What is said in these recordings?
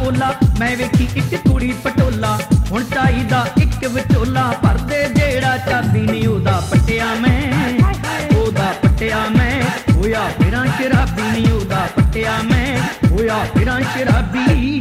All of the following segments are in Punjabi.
ਪੋਲਾ ਮੈਂ ਵੇਖੀ ਇੱਕ ਕੁੜੀ ਪਟੋਲਾ ਹੁਣ ਚਾਹੀਦਾ ਇੱਕ ਵਿਚੋਲਾ ਭਰਦੇ ਜਿਹੜਾ ਚਾਬੀ ਨਹੀਂ ਉਹਦਾ ਪੱਟਿਆ ਮੈਂ ਉਹਦਾ ਪੱਟਿਆ ਮੈਂ ਹੋਇਆ ਫਿਰਾਂ ਸ਼ਰਾਬੀ ਨਹੀਂ ਉਹਦਾ ਪੱਟਿਆ ਮੈਂ ਹੋਇਆ ਫਿਰਾਂ ਸ਼ਰਾਬੀ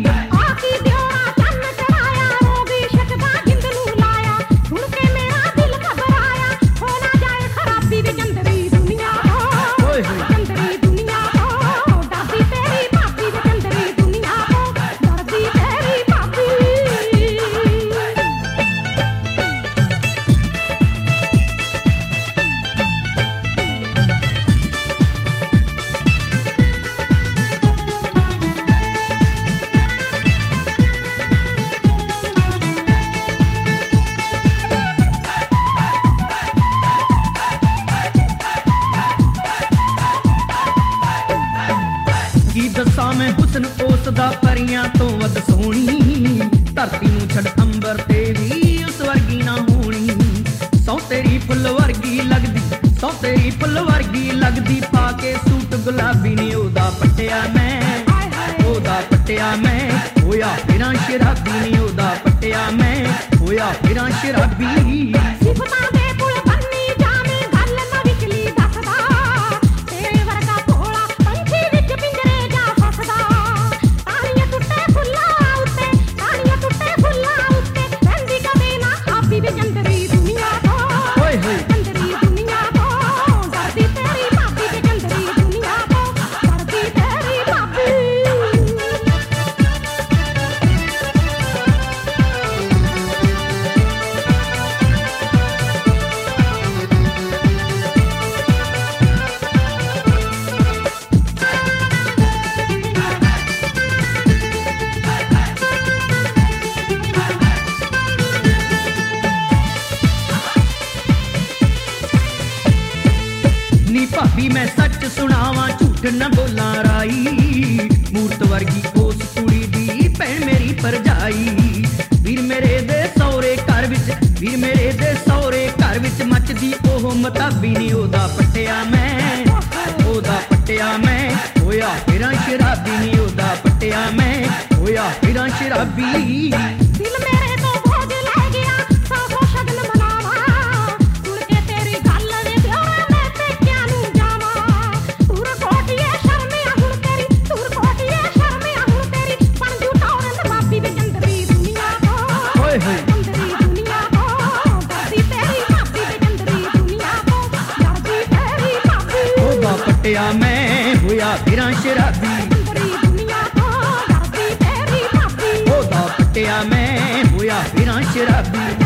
ਦੱਸਾਂ ਮੈਂ ਹੁਸਨ ਉਸ ਦਾ ਪਰੀਆਂ ਤੋਂ ਵੱਧ ਸੋਹਣੀ ਧਰਤੀ ਨੂੰ ਛੱਡ ਅੰਬਰ ਤੇ ਵੀ ਉਸ ਵਰਗੀ ਨਾ ਹੋਣੀ ਸੌ ਤੇਰੀ ਫੁੱਲ ਵਰਗੀ ਲੱਗਦੀ ਸੌ ਤੇਰੀ ਫੁੱਲ ਵਰਗੀ ਲੱਗਦੀ ਪਾ ਕੇ ਸੂਟ ਗੁਲਾਬੀ ਨੇ ਉਹਦਾ ਪੱਟਿਆ ਮੈਂ ਉਹਦਾ ਪੱਟਿਆ ਮੈਂ ਹੋਇਆ ਫਿਰਾਂ ਸ਼ਰਾਬੀ ਨੇ ਉਹਦਾ ਪੱਟਿਆ ਮੈਂ ਹੋਇਆ ਫਿਰਾਂ ਸ਼ਰਾਬੀ ਸਿਫਤਾਂ ਦੇ ਪੁਲ ਬੰਨੀ ਜਾਵੇਂ ਗੱਲ ਨਾ ਵਿਚਲੀ ਦੱਸਦਾ ਤੇਰੇ ਵਰਗਾ ਭੋਲਾ ਪੰਛੀ ਵਿੱਚ ਪਿੰਜਰੇ ਜਾ ਫਸਦਾ ਤਾਣੀਆਂ ਟੁੱਟੇ ਫੁੱਲਾਂ ਉੱਤੇ ਤਾਣੀਆਂ ਟੁੱਟੇ ਫੁੱਲਾਂ ਉੱਤੇ ਰਹਿੰਦੀ ਕਦੇ ਨਾ ਆਪੀ ਵਿੱਚ ਅੰਦਰੀ ਦੁਨੀਆ ਤੋਂ ਓਏ ਹੋਏ ਅੰਦਰੀ ਦੁਨੀਆ ਤੋਂ ਡਰਦੀ ਤੇਰੀ ਭਾਬੀ ਵਿੱਚ ਅੰਦਰੀ ਦੁਨੀਆ ਤੋਂ ਡਰਦੀ ਤੇਰੀ ਭਾਬੀ ਨੀ ਭਾਬੀ ਮੈਂ ਸੱਚ ਸੁਣਾਵਾਂ ਝੂਠ ਨਾ ਬੋਲਾਂ ਰਾਈ ਮੂਰਤ ਵਰਗੀ ਉਸ ਕੁੜੀ ਦੀ ਭੈਣ ਮੇਰੀ ਭਰਜਾਈ ਵੀਰ ਮੇਰੇ ਦੇ ਸਹੁਰੇ ਘਰ ਵਿੱਚ ਵੀਰ ਮੇਰੇ ਦੇ ਸਹੁਰੇ ਘਰ ਵਿੱਚ ਮੱਚਦੀ ਉਹ ਮਤਾਬੀ ਨੀ ਉਹਦਾ ਪੱਟਿਆ ਮੈਂ ਉਹਦਾ ਪੱਟਿਆ ਮੈਂ ਹੋਇਆ ਫਿਰਾਂ ਸ਼ਰਾਬੀ ਨੀ ਉਹਦਾ ਪੱਟਿਆ ਮੈਂ ਹੋਇਆ ਫਿਰਾਂ ਸ਼ਰਾਬੀ ਦਿਲ ਮੇਰੇ ਤੋਂ ਬੋਝ ਲੈ ਗਿਆ ਸੌ ਸ਼ਗਨ ਮਨਾਵਾਂ ਸੁਣ ਕੇ ਤੇਰੀ ਗੱਲ ਵੇ ਦਿਓਰਾ ਮੈਂ ਪੇਕਿਆਂ ਨੂੰ ਜਾਵਾਂ ਤੂਰ ਕੋਟੀਏ ਸ਼ਰਮਿਆ ਹੁਣ ਤੇਰੀ ਤੂਰ ਕੋਟੀਏ ਸ਼ਰਮਿਆ ਹੁਣ ਤੇਰੀ ਬਣ ਜੂ ਟੌਰਨ ਬਾਬੀ ਵਿੱਚ ਅੰਦਰੀ ਦੁਨੀਆ ਤੋਂ ਓਏ ਹੋਏ ਅੰਦਰੀ ਦੁਨੀਆ ਤੋਂ ਡਰਦੀ ਤੇਰੀ ਭਾਬੀ ਵਿੱਚ ਅੰਦਰੀ ਦੁਨੀਆ ਤੋਂ ਡਰਦੀ ਤੇਰੀ ਭਾਬੀ ਉਹਦਾ ਪੱਟਿਆ ਮੈਂ ਹੋਇਆ ਫਿਰਾਂ ਸ਼ਰਾਬੀ ਅੰਦਰੀ ਦੁਨੀਆ ਤੋਂ ਡਰਦੀ ਤੇਰੀ ਭਾਬੀ ਉਹਦਾ ਪੱਟਿਆ ਮੈਂ ਹੋਇਆ ਫਿਰਾਂ ਸ਼ਰਾਬੀ